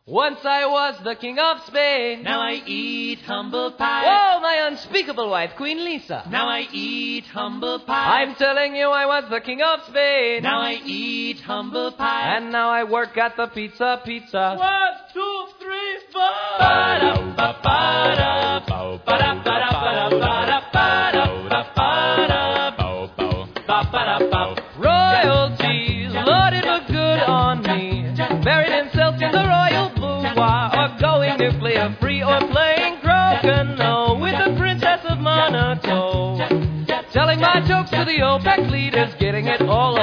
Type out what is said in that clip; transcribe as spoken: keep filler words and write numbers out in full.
Once I was the king of Spain. Now I eat humble pie. Whoa, my unspeakable wife, Queen Lisa. Now I eat humble pie. I'm telling you I was the king of Spain. Now I eat humble pie. And now I work at the Pizza Pizza. One, two, three, four. Ba-da-ba-ba-da, ba-da-ba-da-ba-da-ba-da, ba-da-ba-da-ba-da-ba. Royalties loaded for good on me. Buried in silk in the royal boudoir. Or going nuclear free or playing crokinole with the Princess of Monaco. Telling my jokes to the OPEC leaders, getting it all